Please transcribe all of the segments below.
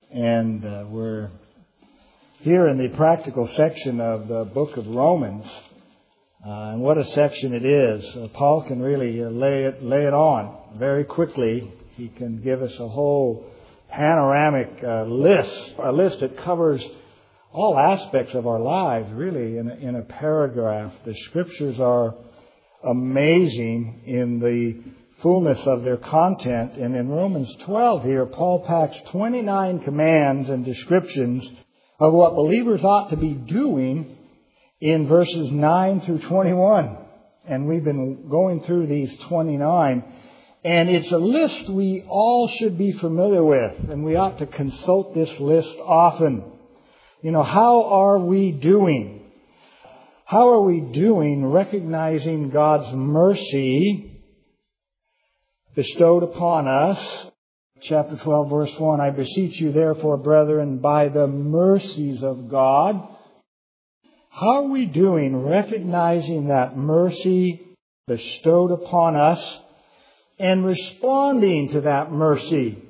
And we're here in the practical section of the book of Romans. And what a section it is. Paul can really lay it on very quickly. He can give us a whole panoramic list, a list that covers all aspects of our lives, really, in a paragraph. The Scriptures are amazing in the fullness of their content. And in Romans 12 here, Paul packs 29 commands and descriptions of what believers ought to be doing in verses 9 through 21. And we've been going through these 29. And it's a list we all should be familiar with. And we ought to consult this list often. You know, how are we doing? How are we doing recognizing God's mercy bestowed upon us? Chapter 12, verse 1, I beseech you therefore, brethren, by the mercies of God. How are we doing recognizing that mercy bestowed upon us and responding to that mercy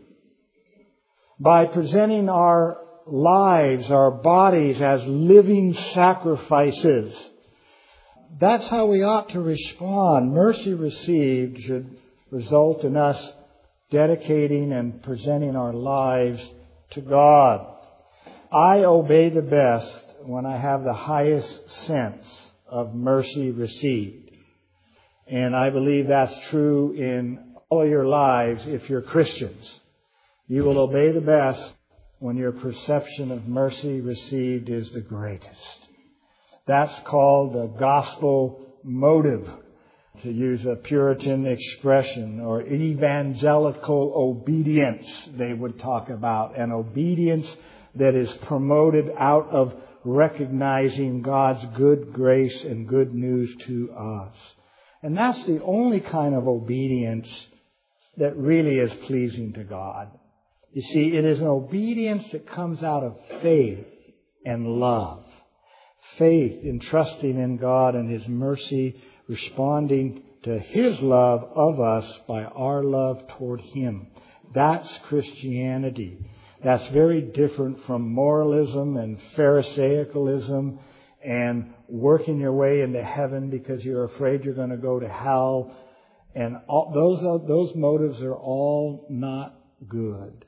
by presenting our lives, our bodies as living sacrifices? That's how we ought to respond. Mercy received should result in us dedicating and presenting our lives to God. I obey the best when I have the highest sense of mercy received. And I believe that's true in all your lives if you're Christians. You will obey the best when your perception of mercy received is the greatest. That's called the gospel motive, to use a Puritan expression, or evangelical obedience, they would talk about. An obedience that is promoted out of recognizing God's good grace and good news to us. And that's the only kind of obedience that really is pleasing to God. You see, it is an obedience that comes out of faith and love. Faith in trusting in God and His mercy, responding to His love of us by our love toward Him. That's Christianity. That's very different from moralism and Pharisaicalism and working your way into heaven because you're afraid you're going to go to hell. And all, those motives are all not good.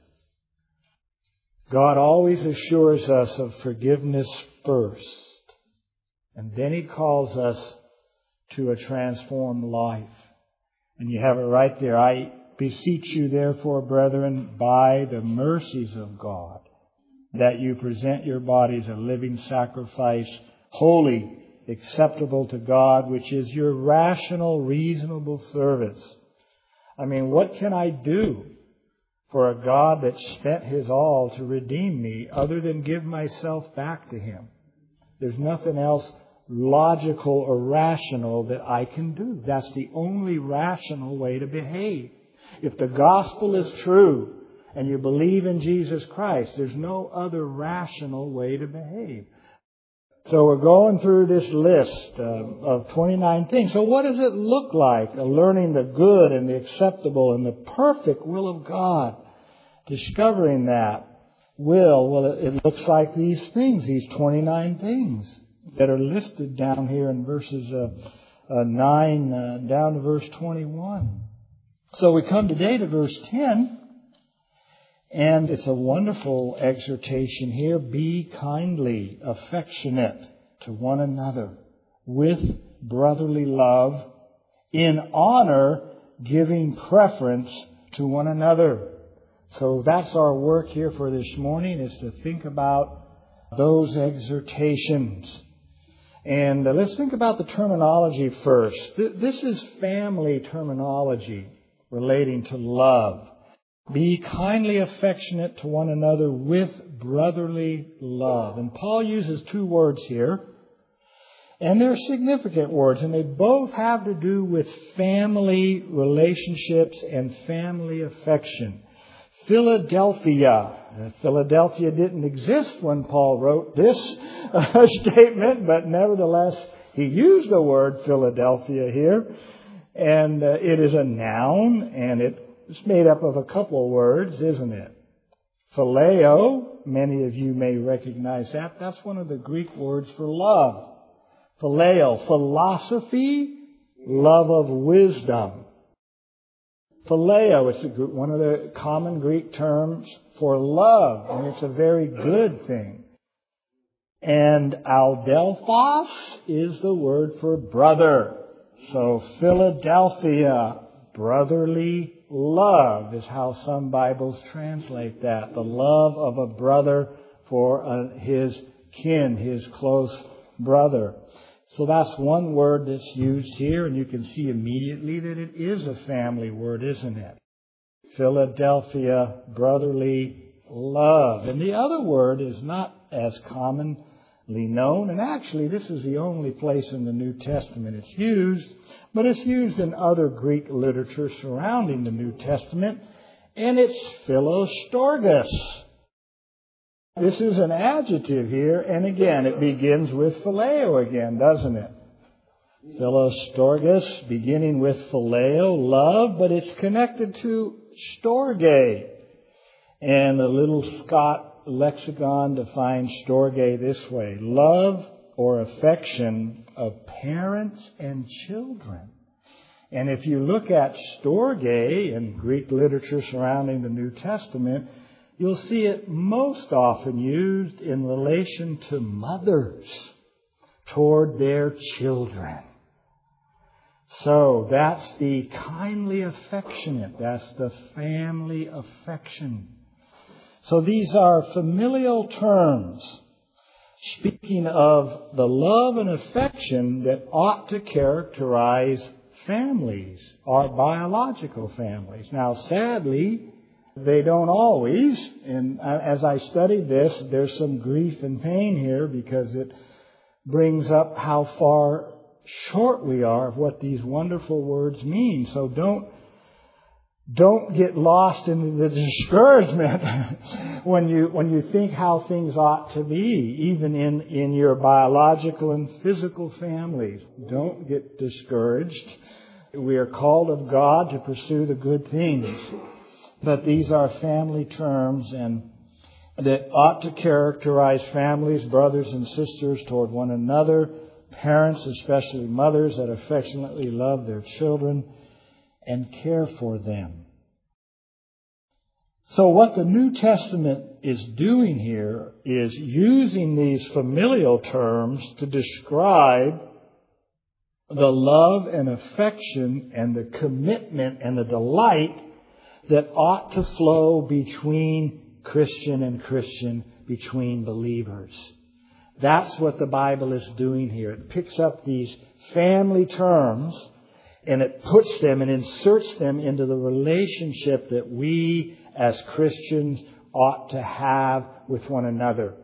God always assures us of forgiveness first. And then He calls us to a transformed life. And you have it right there. I beseech you therefore, brethren, by the mercies of God, that you present your bodies a living sacrifice, holy, acceptable to God, which is your rational, reasonable service. I mean, what can I do for a God that spent His all to redeem me other than give myself back to Him? There's nothing else logical or rational that I can do. That's the only rational way to behave. If the gospel is true and you believe in Jesus Christ, there's no other rational way to behave. So we're going through this list of 29 things. So what does it look like? Learning the good and the acceptable and the perfect will of God. Discovering that will, well, it looks like these things, these 29 things that are listed down here in verses 9 down to verse 21. So we come today to verse 10, and it's a wonderful exhortation here. Be kindly affectionate to one another with brotherly love, in honor giving preference to one another. So that's our work here for this morning, is to think about those exhortations. And let's think about the terminology first. This is family terminology relating to love. Be kindly affectionate to one another with brotherly love. And Paul uses two words here. And they're significant words. And they both have to do with family relationships and family affection. Philadelphia. Philadelphia didn't exist when Paul wrote this statement, but nevertheless, he used the word Philadelphia here. And it is a noun, and it's made up of a couple of words, isn't it? Phileo, many of you may recognize that. That's one of the Greek words for love. Phileo, philosophy, love of wisdom. Phileo is one of the common Greek terms for love, and it's a very good thing. And adelphos is the word for brother. So Philadelphia, brotherly love is how some Bibles translate that. The love of a brother for his kin, his close brother. So that's one word that's used here, and you can see immediately that it is a family word, isn't it? Philadelphia, brotherly love. And the other word is not as commonly known, and actually this is the only place in the New Testament it's used, but it's used in other Greek literature surrounding the New Testament, and it's philostorgus. This is an adjective here, and again, it begins with phileo again, doesn't it? Philostorgus, beginning with phileo, love, but it's connected to storge. And the Little Scott lexicon defines storge this way: love or affection of parents and children. And if you look at storge in Greek literature surrounding the New Testament, you'll see it most often used in relation to mothers toward their children. So that's the kindly affectionate. That's the family affection. So these are familial terms speaking of the love and affection that ought to characterize families, our biological families. Now, sadly, they don't always. And as I studied this, there's some grief and pain here because it brings up how far short we are of what these wonderful words mean. So don't get lost in the discouragement when you think how things ought to be, even in your biological and physical families. Don't get discouraged. We are called of God to pursue the good things. But these are family terms and that ought to characterize families, brothers and sisters toward one another, parents, especially mothers, that affectionately love their children and care for them. So what the New Testament is doing here is using these familial terms to describe the love and affection and the commitment and the delight that ought to flow between Christian and Christian, between believers. That's what the Bible is doing here. It picks up these family terms and it puts them and inserts them into the relationship that we as Christians ought to have with one another.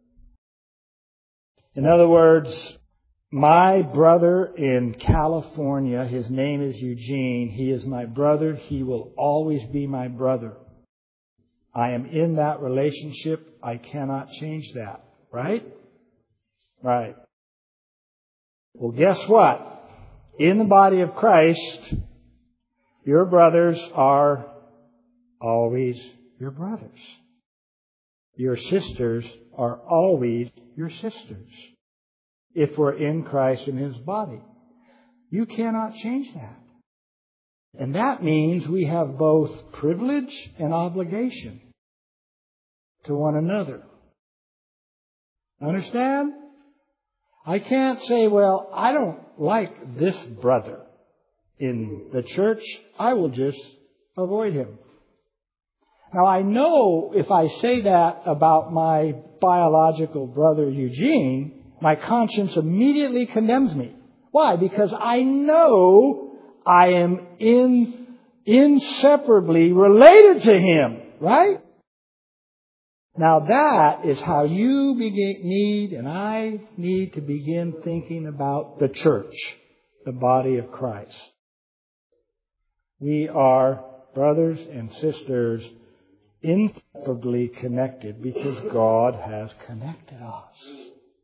In other words, my brother in California, his name is Eugene. He is my brother. He will always be my brother. I am in that relationship. I cannot change that. Right? Right. Well, guess what? In the body of Christ, your brothers are always your brothers. Your sisters are always your sisters. If we're in Christ and His body. You cannot change that. And that means we have both privilege and obligation to one another. Understand? I can't say, well, I don't like this brother in the church. I will just avoid him. Now, I know if I say that about my biological brother Eugene, my conscience immediately condemns me. Why? Because I know I am inseparably related to him, right? Now that is how you need and I need to begin thinking about the church, the body of Christ. We are brothers and sisters inseparably connected because God has connected us.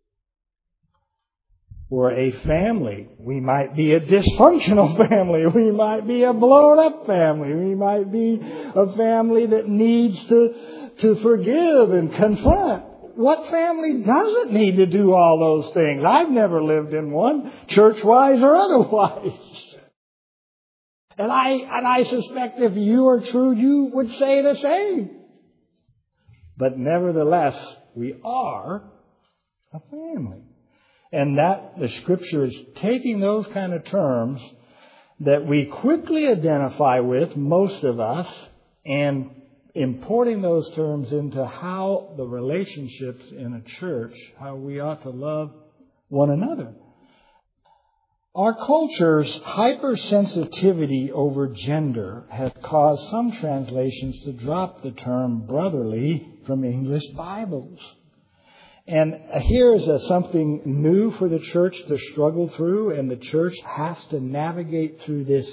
We're a family. We might be a dysfunctional family. We might be a blown up family. We might be a family that needs to to forgive and confront. What family doesn't need to do all those things? I've never lived in one, church-wise or otherwise. And I suspect if you are true, you would say the same. But nevertheless, we are a family. And that the Scripture is taking those kind of terms that we quickly identify with, most of us, and importing those terms into how the relationships in a church, how we ought to love one another. Our culture's hypersensitivity over gender has caused some translations to drop the term brotherly from English Bibles. And here is something new for the church to struggle through, and the church has to navigate through this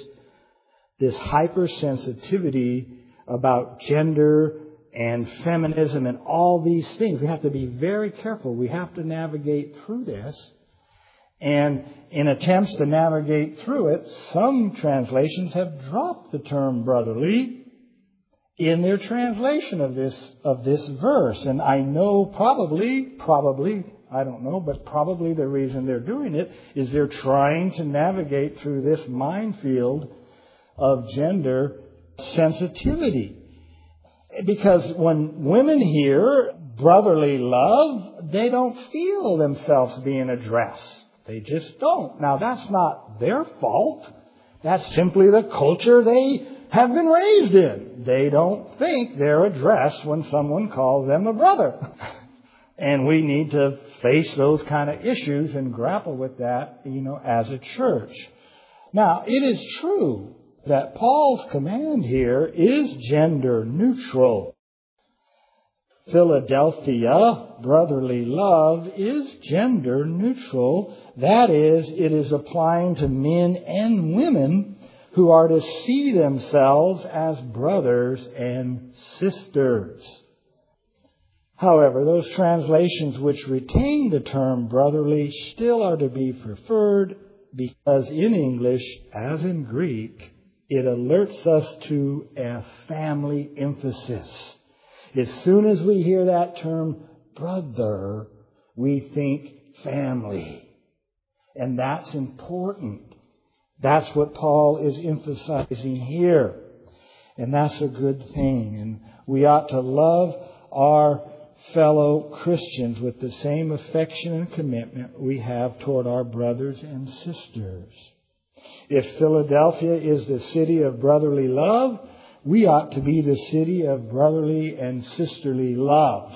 hypersensitivity about gender and feminism and all these things. We have to be very careful. We have to navigate through this. And in attempts to navigate through it, some translations have dropped the term brotherly in their translation of this verse. And I know probably, I don't know, but probably the reason they're doing it is they're trying to navigate through this minefield of gender sensitivity. Because when women hear brotherly love, they don't feel themselves being addressed. They just don't. Now, that's not their fault. That's simply the culture they have been raised in. They don't think they're addressed when someone calls them a brother. And we need to face those kind of issues and grapple with that, as a church. Now, it is true that Paul's command here is gender neutral. Philadelphia, brotherly love, is gender neutral. That is, it is applying to men and women who are to see themselves as brothers and sisters. However, those translations which retain the term brotherly still are to be preferred because in English, as in Greek, it alerts us to a family emphasis. As soon as we hear that term brother, we think family. And that's important. That's what Paul is emphasizing here. And that's a good thing. And we ought to love our fellow Christians with the same affection and commitment we have toward our brothers and sisters. If Philadelphia is the city of brotherly love, we ought to be the city of brotherly and sisterly love.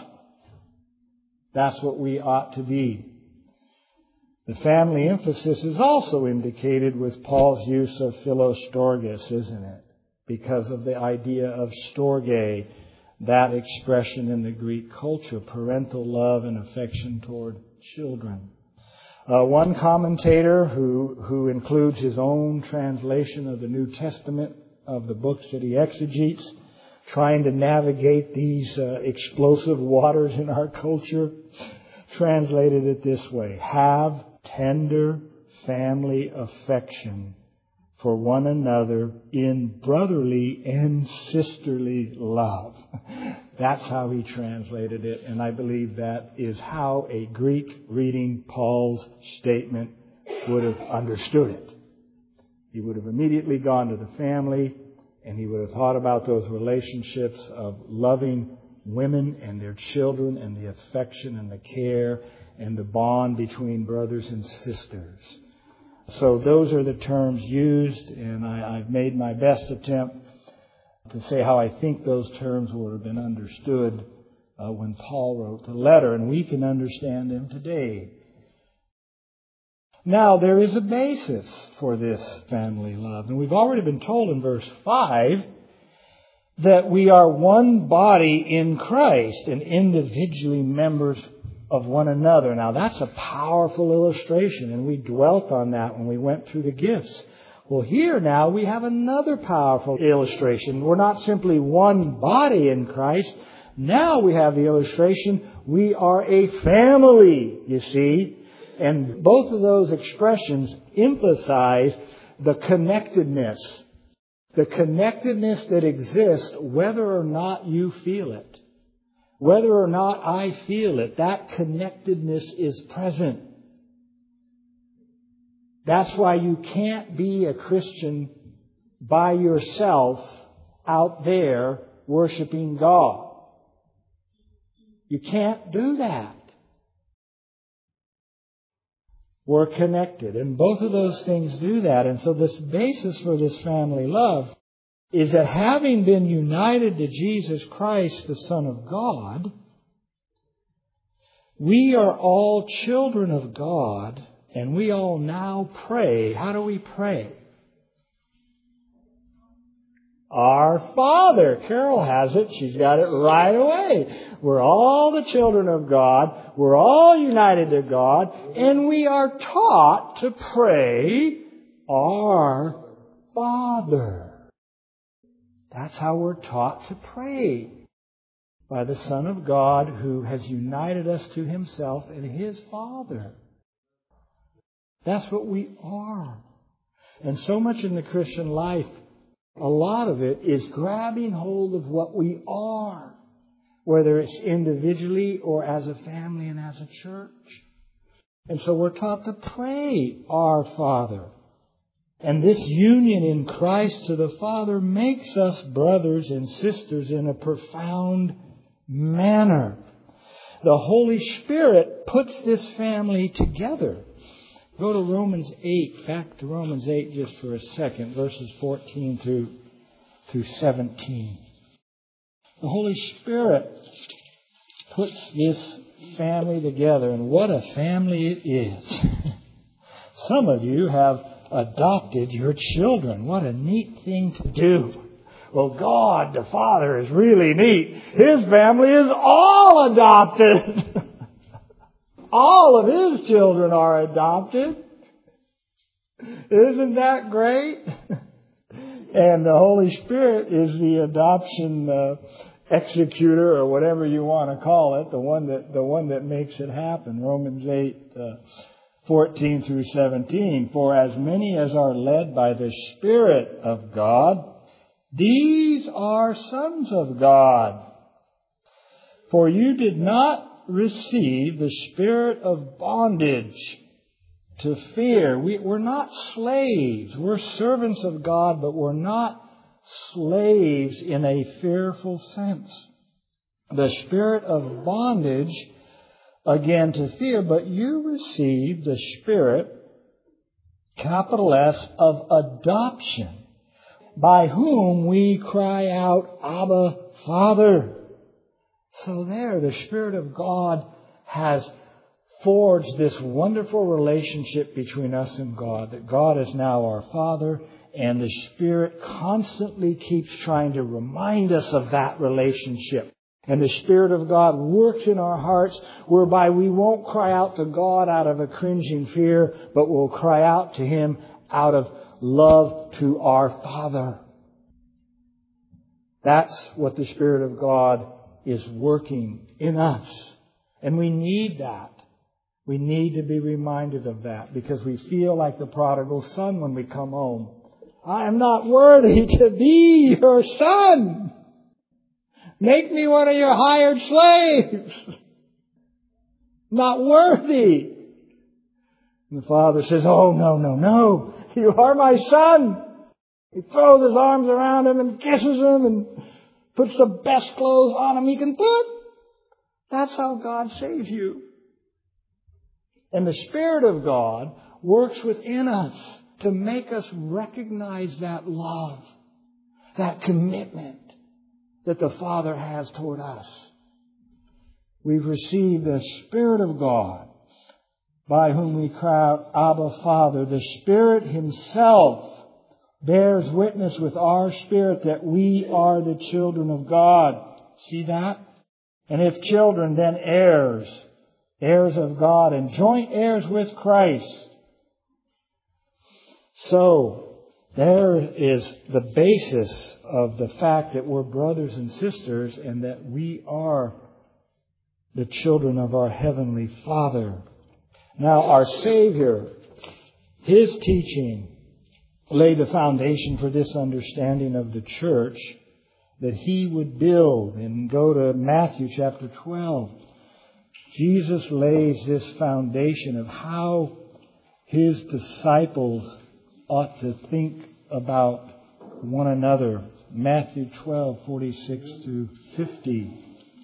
That's what we ought to be. The family emphasis is also indicated with Paul's use of Philostorgis, isn't it? Because of the idea of storge, that expression in the Greek culture, parental love and affection toward children. One commentator who includes his own translation of the New Testament of the books that he exegetes, trying to navigate these explosive waters in our culture, translated it this way: have tender family affection for one another in brotherly and sisterly love. That's how he translated it, and I believe that is how a Greek reading Paul's statement would have understood it. He would have immediately gone to the family, and he would have thought about those relationships of loving women and their children and the affection and the care and the bond between brothers and sisters. So those are the terms used, and I've made my best attempt to say how I think those terms would have been understood when Paul wrote the letter, and we can understand them today. Now, there is a basis for this family love, and we've already been told in verse 5 that we are one body in Christ and individually members of one another. Now, that's a powerful illustration, and we dwelt on that when we went through the gifts. Well, here now we have another powerful illustration. We're not simply one body in Christ. Now we have the illustration, we are a family, you see. And both of those expressions emphasize the connectedness that exists whether or not you feel it. Whether or not I feel it, that connectedness is present. That's why you can't be a Christian by yourself out there worshiping God. You can't do that. We're connected. And both of those things do that. And so this basis for this family love is that having been united to Jesus Christ, the Son of God, we are all children of God, and we all now pray. How do we pray? Our Father. Carol has it. She's got it right away. We're all the children of God. We're all united to God. And we are taught to pray, Our Father. That's how we're taught to pray. By the Son of God who has united us to Himself and His Father. That's what we are. And so much in the Christian life, a lot of it is grabbing hold of what we are, whether it's individually or as a family and as a church. And so we're taught to pray, Our Father. And this union in Christ to the Father makes us brothers and sisters in a profound manner. The Holy Spirit puts this family together. Go to Romans 8. Back to Romans 8 just for a second. Verses 14 through 17. The Holy Spirit puts this family together. And what a family it is. Some of you have adopted your children. What a neat thing to do. Well, God, the Father, is really neat. His family is all adopted. All of His children are adopted. Isn't that great? And the Holy Spirit is the adoption executor, or whatever you want to call it, the one that makes it happen. Romans 8, 14 through 17. For as many as are led by the Spirit of God, these are sons of God. For you did not receive the spirit of bondage to fear. We're not slaves. We're servants of God, but we're not slaves in a fearful sense. The spirit of bondage, again, to fear, but you received the Spirit, capital S, of adoption, by whom we cry out, Abba, Father. So there, the Spirit of God has forged this wonderful relationship between us and God, that God is now our Father, and the Spirit constantly keeps trying to remind us of that relationship. And the Spirit of God works in our hearts, whereby we won't cry out to God out of a cringing fear, but we'll cry out to Him out of love to our Father. That's what the Spirit of God is working in us. And we need that. We need to be reminded of that, because we feel like the prodigal son when we come home. I am not worthy to be your son. Make me one of your hired slaves. Not worthy. And the father says, oh, no. You are my son. He throws his arms around him and kisses him and puts the best clothes on him he can put. That's how God saves you. And the Spirit of God works within us to make us recognize that love, that commitment that the Father has toward us. We've received the Spirit of God, by whom we cry out, Abba, Father. The Spirit Himself bears witness with our spirit that we are the children of God. See that? And if children, then heirs, heirs of God, and joint heirs with Christ. So, there is the basis of the fact that we're brothers and sisters, and that we are the children of our Heavenly Father. Now, our Savior, His teaching laid the foundation for this understanding of the church. that He would build. And go to Matthew chapter 12. Jesus lays this foundation of how His disciples ought to think about one another. Matthew 12:46-50.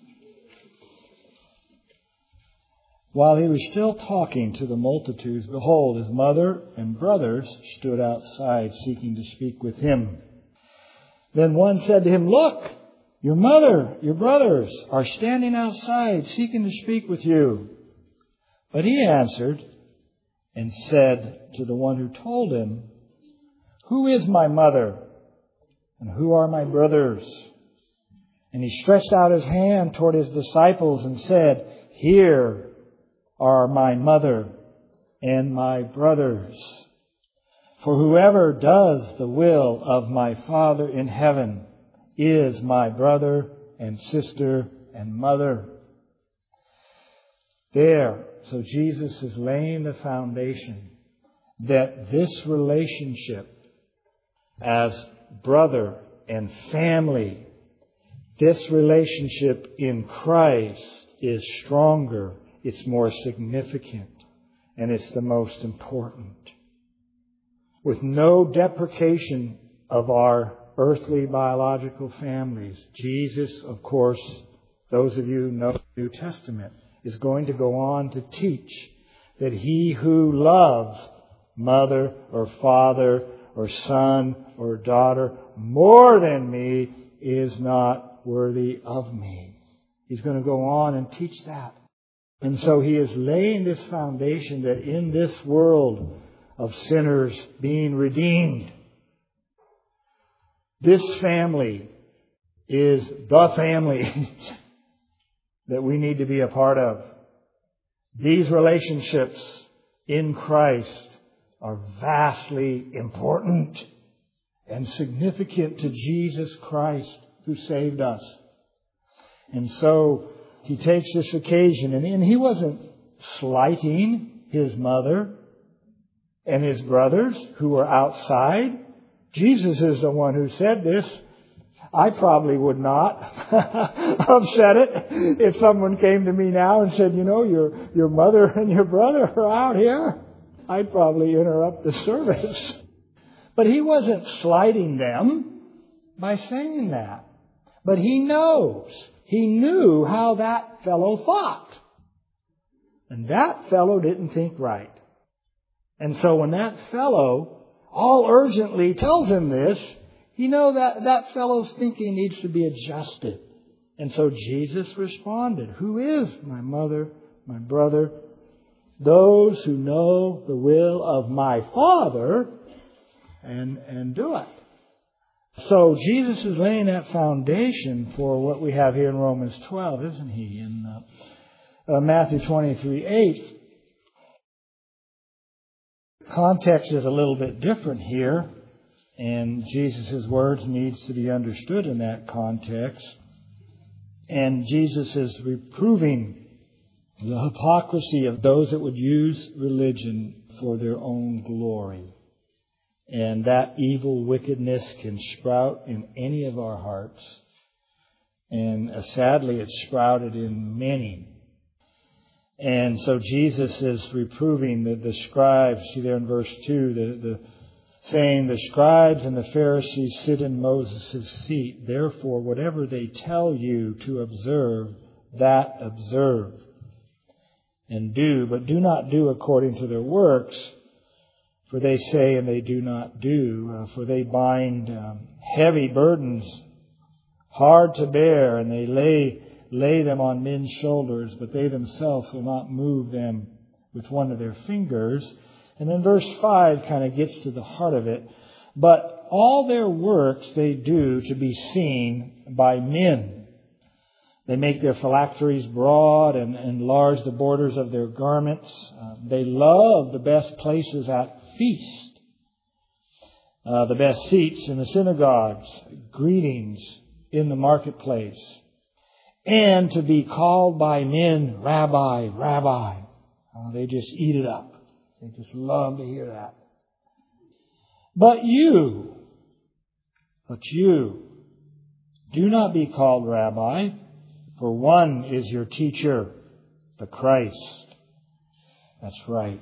While He was still talking to the multitudes, behold, His mother and brothers stood outside seeking to speak with Him. Then one said to Him, Look, your mother, your brothers are standing outside seeking to speak with you. But He answered and said to the one who told Him, Who is my mother and who are my brothers? And He stretched out His hand toward His disciples and said, Here are my mother and my brothers. For whoever does the will of my Father in heaven is my brother and sister and mother. There, so Jesus is laying the foundation that this relationship as brother and family, this relationship in Christ is stronger. It's more significant, and it's the most important. With no deprecation of our earthly biological families, Jesus, of course, those of you who know the New Testament, is going to go on to teach that he who loves mother or father or son or daughter more than me is not worthy of me. He's going to go on and teach that. And so He is laying this foundation that in this world of sinners being redeemed, this family is the family that we need to be a part of. These relationships in Christ are vastly important and significant to Jesus Christ who saved us. And so He takes this occasion, and He wasn't slighting His mother and His brothers who were outside. Jesus is the one who said this. I probably would not have said it if someone came to me now and said, your mother and your brother are out here. I'd probably interrupt the service. But He wasn't slighting them by saying that. But He knows. He knew how that fellow thought. And that fellow didn't think right. And so when that fellow all urgently tells him this, you know that fellow's thinking needs to be adjusted. And so Jesus responded, Who is my mother, my brother? Those who know the will of my Father and do it. So Jesus is laying that foundation for what we have here in Romans 12, isn't He? In Matthew 23:8. Context is a little bit different here, and Jesus' words needs to be understood in that context. And Jesus is reproving the hypocrisy of those that would use religion for their own glory. And that evil wickedness can sprout in any of our hearts. And sadly, it's sprouted in many. And so Jesus is reproving the scribes. See there in verse 2, saying, The scribes and the Pharisees sit in Moses' seat. Therefore, whatever they tell you to observe, that observe and do. But do not do according to their works. For they say and they do not do. For they bind heavy burdens, hard to bear, and they lay them on men's shoulders, but they themselves will not move them with one of their fingers. And then verse 5 kind of gets to the heart of it. But all their works they do to be seen by men. They make their phylacteries broad and enlarge the borders of their garments. They love the best places at feast, the best seats in the synagogues, greetings in the marketplace, and to be called by men, Rabbi, Rabbi. They just eat it up. They just love to hear that. But you Do not be called Rabbi, for one is your teacher, the Christ. That's right.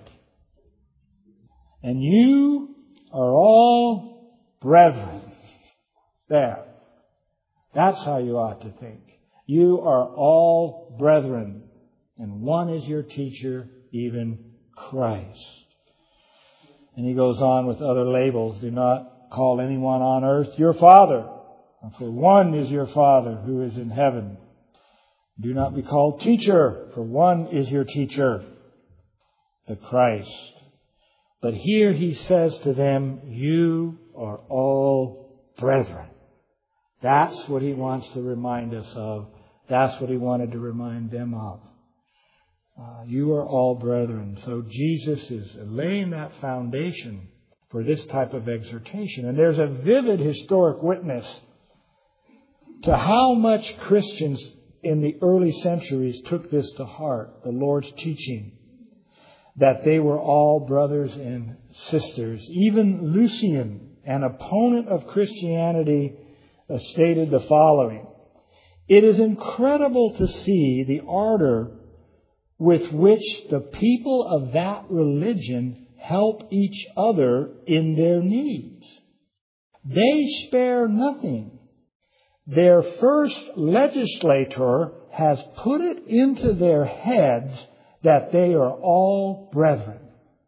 And you are all brethren. There. That's how you ought to think. You are all brethren, and one is your teacher, even Christ. And he goes on with other labels. Do not call anyone on earth your father, for one is your Father who is in heaven. Do not be called teacher, for one is your teacher, the Christ. But here he says to them, you are all brethren. That's what he wants to remind us of. That's what he wanted to remind them of. You are all brethren. So Jesus is laying that foundation for this type of exhortation. And there's a vivid historic witness to how much Christians in the early centuries took this to heart, the Lord's teaching, that they were all brothers and sisters. Even Lucian, an opponent of Christianity, stated the following: it is incredible to see the ardor with which the people of that religion help each other in their needs. They spare nothing. Their first legislator has put it into their heads that they are all brethren.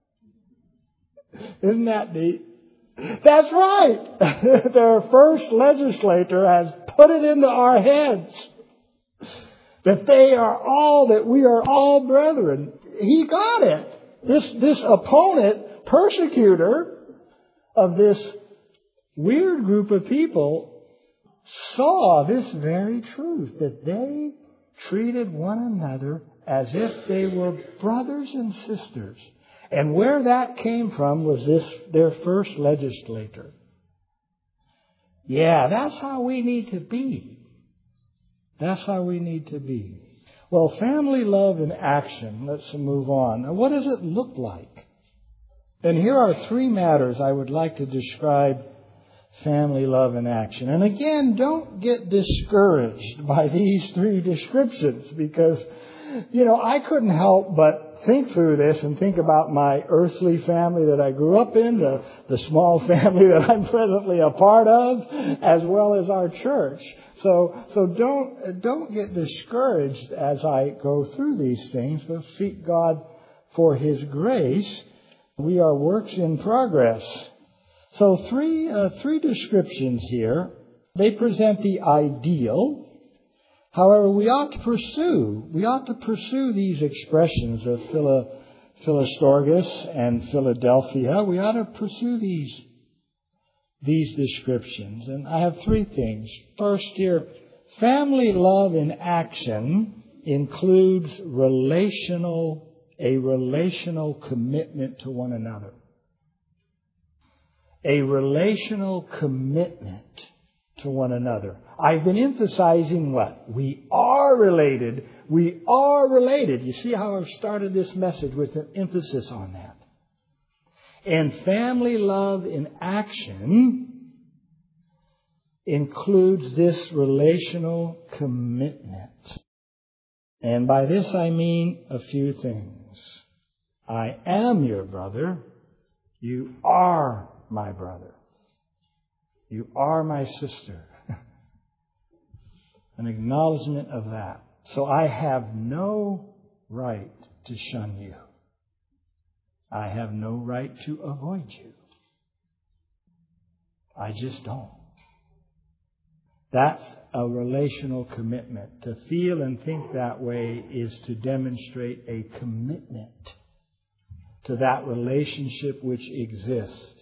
Isn't that neat? That's right. Their first legislator has put it into our heads that that we are all brethren. He got it. This opponent, persecutor of this weird group of people, saw this very truth, that they treated one another as if they were brothers and sisters. And where that came from was their first legislator. Yeah, that's how we need to be. That's how we need to be. Well, family love in action. Let's move on. Now, what does it look like? And here are three matters I would like to describe family love in action. And again, don't get discouraged by these three descriptions, because, I couldn't help but think through this and think about my earthly family that I grew up in, the small family that I'm presently a part of, as well as our church. So don't get discouraged as I go through these things, but seek God for His grace. We are works in progress. So three descriptions here. They present the ideal. However, we ought to pursue these expressions of Philostorgus and Philadelphia. We ought to pursue these descriptions. And I have three things. First here, family love in action includes a relational commitment to one another. A relational commitment to one another. I've been emphasizing what? We are related. We are related. You see how I've started this message with an emphasis on that. And family love in action includes this relational commitment. And by this I mean a few things. I am your brother. You are my brother. You are my sister. An acknowledgement of that. So I have no right to shun you. I have no right to avoid you. I just don't. That's a relational commitment. To feel and think that way is to demonstrate a commitment to that relationship which exists.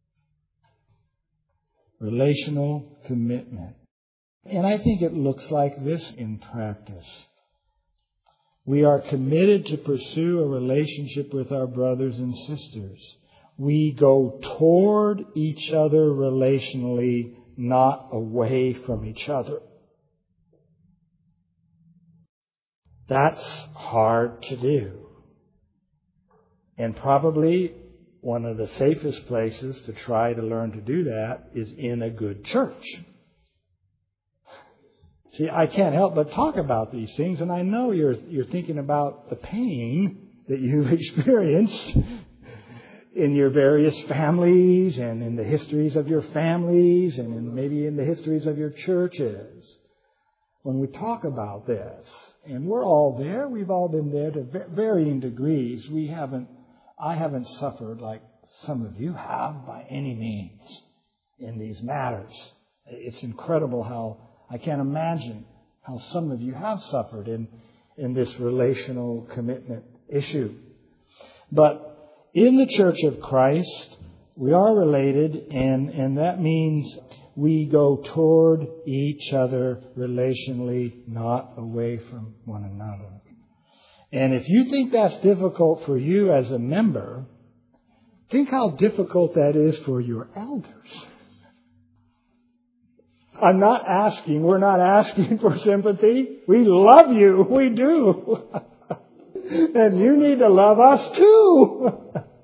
Relational commitment. And I think it looks like this in practice. We are committed to pursue a relationship with our brothers and sisters. We go toward each other relationally, not away from each other. That's hard to do. And probably one of the safest places to try to learn to do that is in a good church. See, I can't help but talk about these things, and I know you're thinking about the pain that you've experienced in your various families and in the histories of your families and maybe in the histories of your churches. When we talk about this, and we're all there, we've all been there to varying degrees. I haven't suffered like some of you have by any means in these matters. It's incredible how I can't imagine how some of you have suffered in this relational commitment issue. But in the Church of Christ, we are related, and that means we go toward each other relationally, not away from one another. And if you think that's difficult for you as a member, think how difficult that is for your elders. We're not asking for sympathy. We love you. We do. And you need to love us too.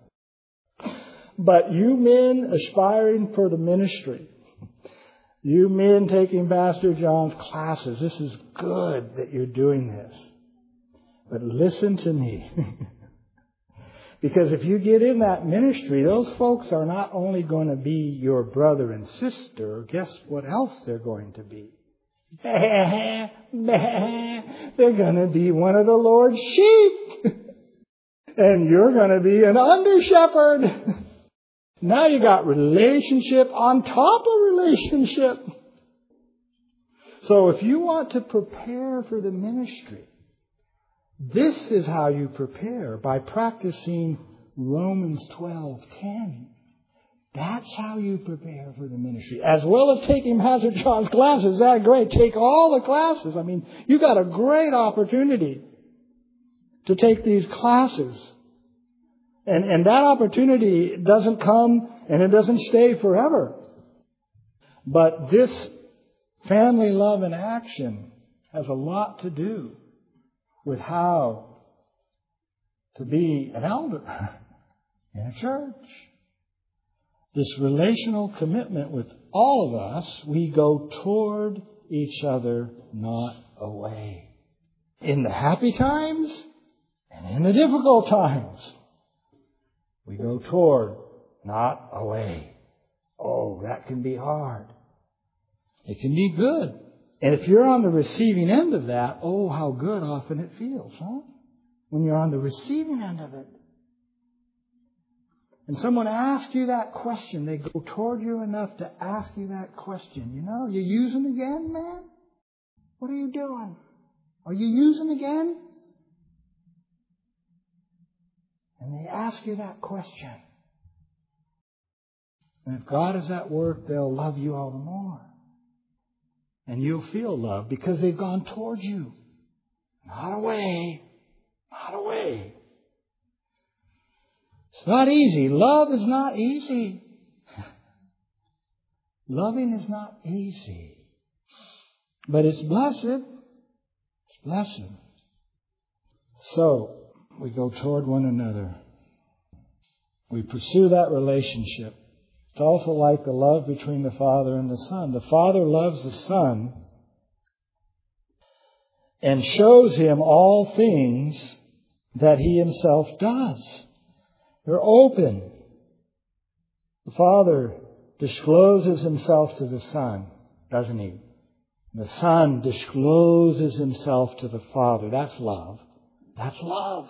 But you men aspiring for the ministry, you men taking Pastor John's classes, this is good that you're doing this. But listen to me. Because if you get in that ministry, those folks are not only going to be your brother and sister, guess what else they're going to be? They're going to be one of the Lord's sheep. And you're going to be an under-shepherd. Now you got relationship on top of relationship. So if you want to prepare for the ministry, this is how you prepare, by practicing Romans 12:10. That's how you prepare for the ministry. As well as taking Pastor John's classes. Is that great? Take all the classes. I mean, you got a great opportunity to take these classes. And that opportunity doesn't come and it doesn't stay forever. But this family love in action has a lot to do with how to be an elder in a church. This relational commitment with all of us, we go toward each other, not away. In the happy times and in the difficult times, we go toward, not away. Oh, that can be hard. It can be good. And if you're on the receiving end of that, oh, how good often it feels, huh? When you're on the receiving end of it. And someone asks you that question, they go toward you enough to ask you that question. You know, you using again, man? What are you doing? Are you using again? And they ask you that question. And if God is at work, they'll love you all the more. And you'll feel love because they've gone towards you. Not away. Not away. It's not easy. Love is not easy. Loving is not easy. But it's blessed. It's blessed. So, we go toward one another. We pursue that relationship. It's also like the love between the Father and the Son. The Father loves the Son and shows Him all things that He Himself does. They're open. The Father discloses Himself to the Son, doesn't He? The Son discloses Himself to the Father. That's love. That's love.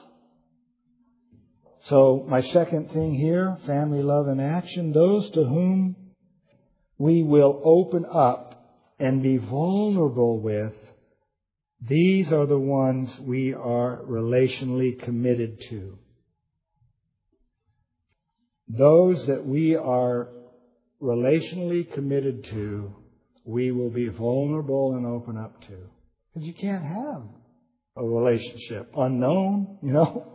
So my second thing here, family love in action, those to whom we will open up and be vulnerable with, these are the ones we are relationally committed to. Those that we are relationally committed to, we will be vulnerable and open up to. Because you can't have a relationship unknown, you know.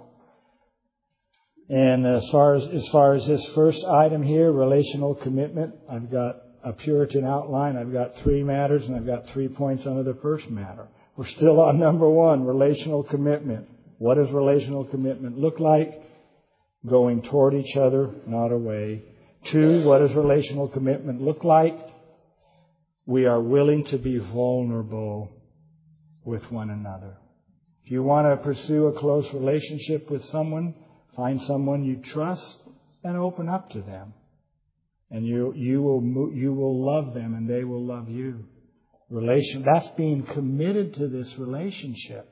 And as far as this first item here, relational commitment, I've got a Puritan outline. I've got 3 matters, and I've got 3 points under the first matter. We're still on number 1, relational commitment. What does relational commitment look like? Going toward each other, not away. 2, what does relational commitment look like? we are willing to be vulnerable with one another. If you want to pursue a close relationship with someone, find someone you trust and open up to them. And you will love them and they will love you. That's being committed to this relationship.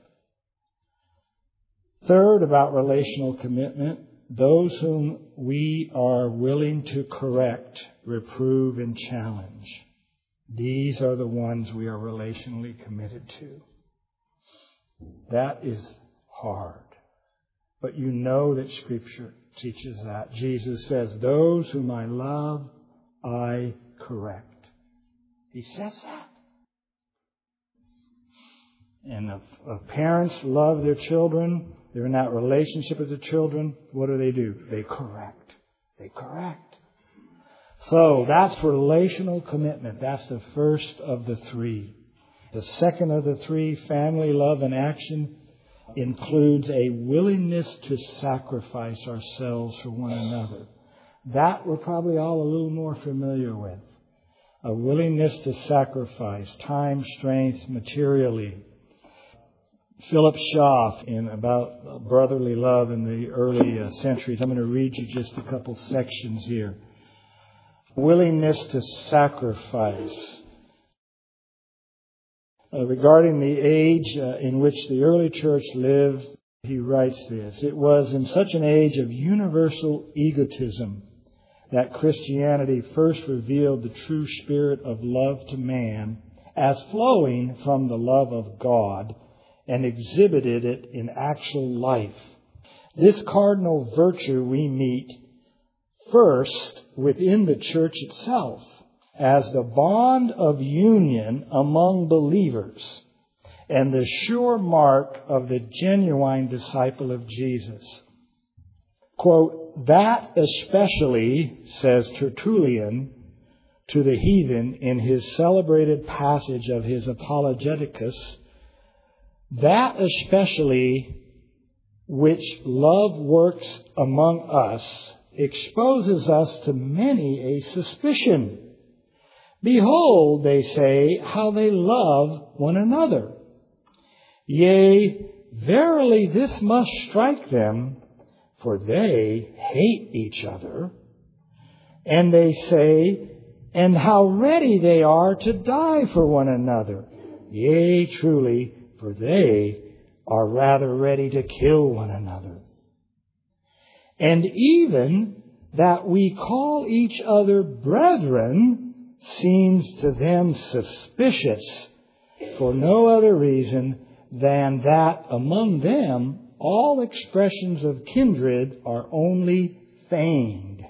Third, about relational commitment, those whom we are willing to correct, reprove, and challenge. These are the ones we are relationally committed to. That is hard. But you know that Scripture teaches that. Jesus says, those whom I love, I correct. He says that. And if parents love their children, they're in that relationship with the children, what do? They correct. They correct. So that's relational commitment. That's the first of the three. The second of the three, family love and action, includes a willingness to sacrifice ourselves for one another. That we're probably all a little more familiar with. A willingness to sacrifice time, strength, materially. Philip Schaff, in about brotherly love in the early centuries. I'm going to read you just a couple sections here. Willingness to sacrifice. Regarding the age in which the early church lived, he writes this: it was in such an age of universal egotism that Christianity first revealed the true spirit of love to man as flowing from the love of God, and exhibited it in actual life. This cardinal virtue we meet first within the church itself as the bond of union among believers and the sure mark of the genuine disciple of Jesus. Quote, that especially, says Tertullian to the heathen in his celebrated passage of his Apologeticus, that especially which love works among us exposes us to many a suspicion. Behold, they say, how they love one another. Yea, verily this must strike them, for they hate each other. And they say, and how ready they are to die for one another. Yea, truly, for they are rather ready to kill one another. And even that we call each other brethren seems to them suspicious, for no other reason than that among them all expressions of kindred are only feigned.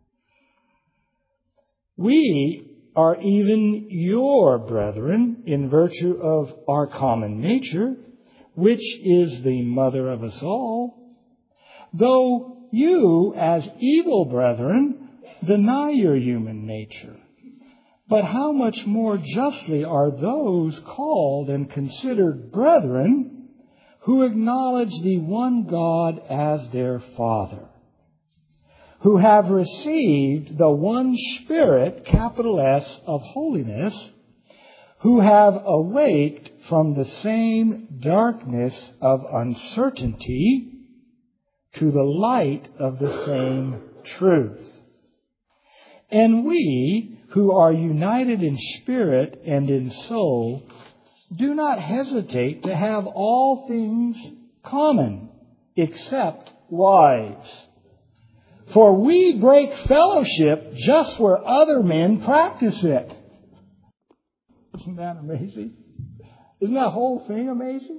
We are even your brethren in virtue of our common nature, which is the mother of us all, though you, as evil brethren, deny your human nature. But how much more justly are those called and considered brethren who acknowledge the one God as their Father, who have received the one Spirit, capital S, of holiness, who have awaked from the same darkness of uncertainty to the light of the same truth. And we, who are united in spirit and in soul, do not hesitate to have all things common, except wives. For we break fellowship just where other men practice it. Isn't that amazing? Isn't that whole thing amazing?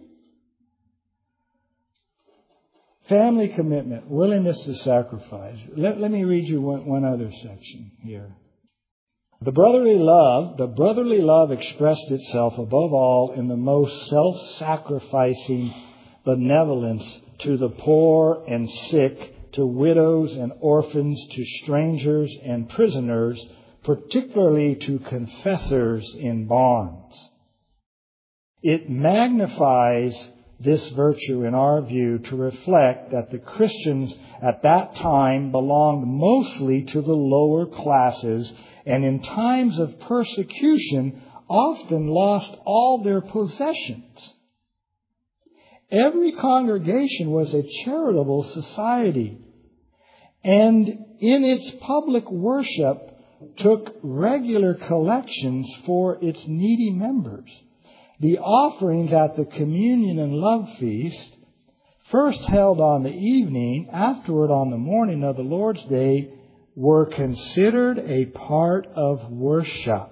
Family commitment, willingness to sacrifice. Let me read you one other section here. The brotherly love expressed itself above all in the most self-sacrificing benevolence to the poor and sick, to widows and orphans, to strangers and prisoners, particularly to confessors in bonds. It magnifies this virtue, in our view, to reflect that the Christians at that time belonged mostly to the lower classes, and in times of persecution often lost all their possessions. Every congregation was a charitable society, and in its public worship took regular collections for its needy members. The offerings at the communion and love feast, first held on the evening, afterward on the morning of the Lord's Day, were considered a part of worship.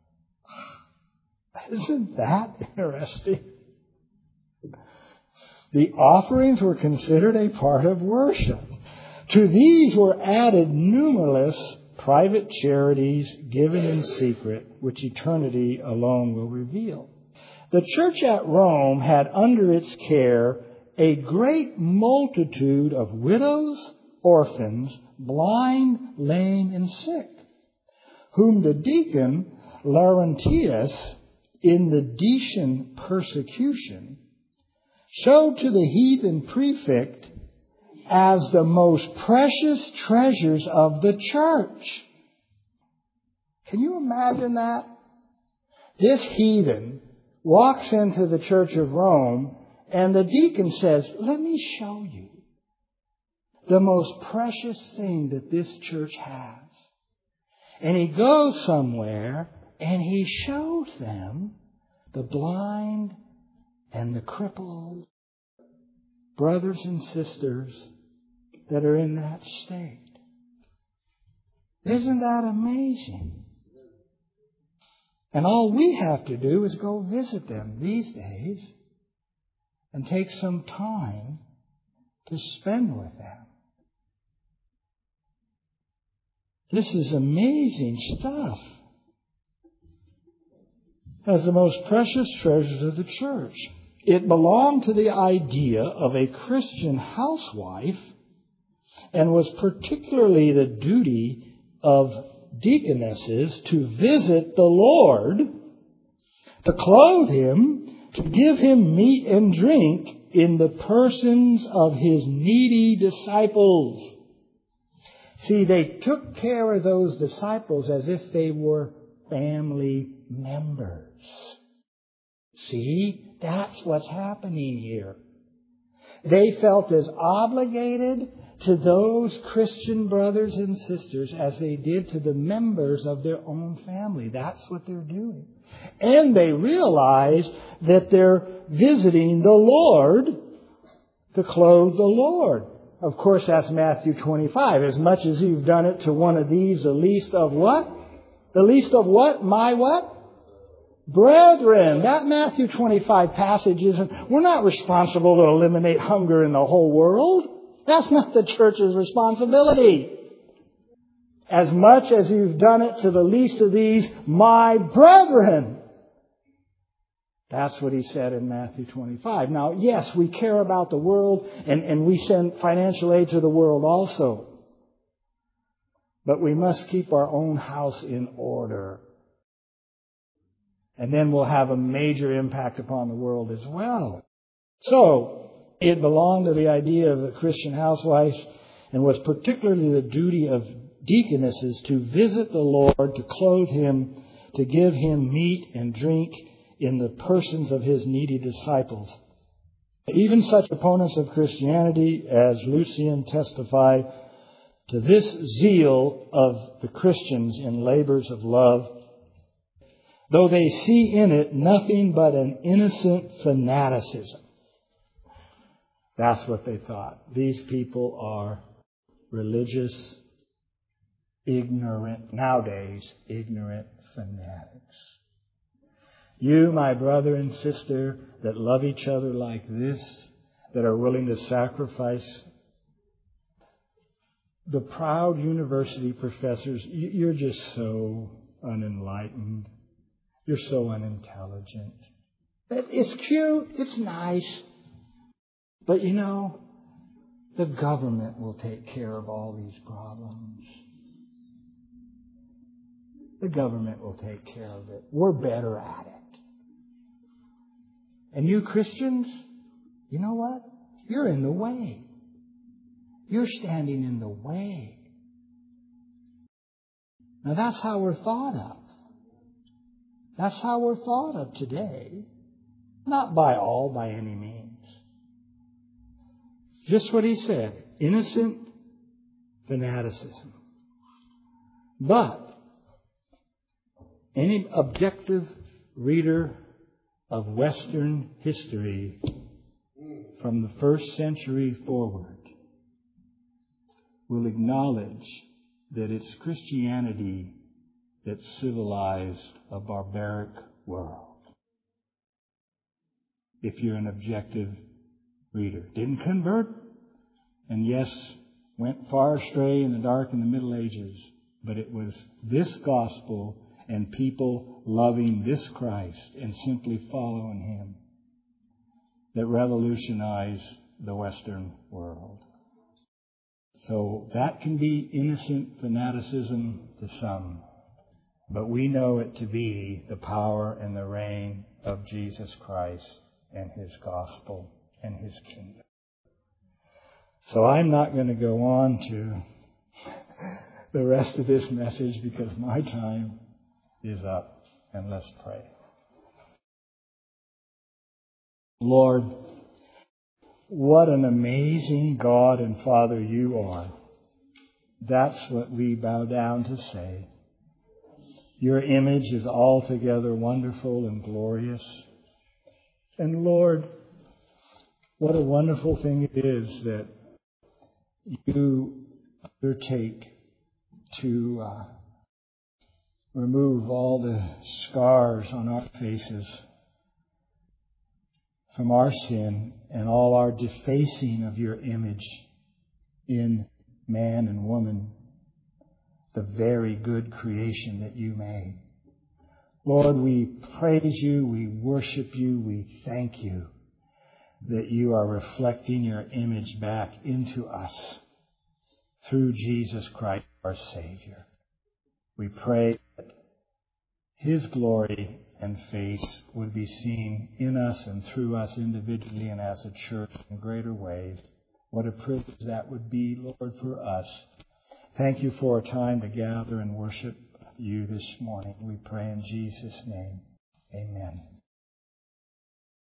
Isn't that interesting? The offerings were considered a part of worship. To these were added numberless private charities given in secret, which eternity alone will reveal. The church at Rome had under its care a great multitude of widows, orphans, blind, lame, and sick, whom the deacon Laurentius, in the Decian persecution, showed to the heathen prefect as the most precious treasures of the church. Can you imagine that? This heathen walks into the Church of Rome, and the deacon says, let me show you the most precious thing that this church has. And he goes somewhere, and he shows them the blind and the crippled brothers and sisters that are in that state. Isn't that amazing? And all we have to do is go visit them these days and take some time to spend with them. This is amazing stuff. As the most precious treasures of the church. It belonged to the idea of a Christian housewife and was particularly the duty of deaconesses to visit the Lord, to clothe Him, to give Him meat and drink in the persons of His needy disciples. See, they took care of those disciples as if they were family members. See, that's what's happening here. They felt as obligated to those Christian brothers and sisters as they did to the members of their own family. That's what they're doing. And they realize that they're visiting the Lord to clothe the Lord. Of course, that's Matthew 25. As much as you've done it to one of these, the least of what? The least of what? My what? Brethren. That Matthew 25 passage isn't, we're not responsible to eliminate hunger in the whole world. That's not the church's responsibility. As much as you've done it to the least of these, my brethren. That's what he said in Matthew 25. Now, yes, we care about the world and we send financial aid to the world also. But we must keep our own house in order. And then we'll have a major impact upon the world as well. So, it belonged to the idea of the Christian housewife and was particularly the duty of deaconesses to visit the Lord, to clothe Him, to give Him meat and drink in the persons of His needy disciples. Even such opponents of Christianity as Lucian testify to this zeal of the Christians in labors of love, though they see in it nothing but an innocent fanaticism. That's what they thought. These people are religious, ignorant fanatics. You, my brother and sister, that love each other like this, that are willing to sacrifice, the proud university professors, you're just so unenlightened. You're so unintelligent. It's cute. It's nice. But you know, the government will take care of all these problems. The government will take care of it. We're better at it. And you Christians, you know what? You're in the way. You're standing in the way. Now that's how we're thought of. That's how we're thought of today. Not by all, by any means. Just what he said, innocent fanaticism. But any objective reader of Western history from the first century forward will acknowledge that it's Christianity that civilized a barbaric world. If you're an objective reader. Didn't convert, and yes, went far astray in the dark in the Middle Ages, but it was this gospel and people loving this Christ and simply following Him that revolutionized the Western world. So that can be innocent fanaticism to some, but we know it to be the power and the reign of Jesus Christ and His gospel and His kingdom. So I'm not going to go on to the rest of this message because my time is up. And let's pray. Lord, what an amazing God and Father you are. That's what we bow down to say. Your image is altogether wonderful and glorious. And Lord, what a wonderful thing it is that you undertake to remove all the scars on our faces from our sin and all our defacing of your image in man and woman, the very good creation that you made. Lord, we praise you, we worship you, we thank you that you are reflecting your image back into us through Jesus Christ, our Savior. We pray that His glory and face would be seen in us and through us individually and as a church in greater ways. What a privilege that would be, Lord, for us. Thank you for a time to gather and worship you this morning. We pray in Jesus' name. Amen.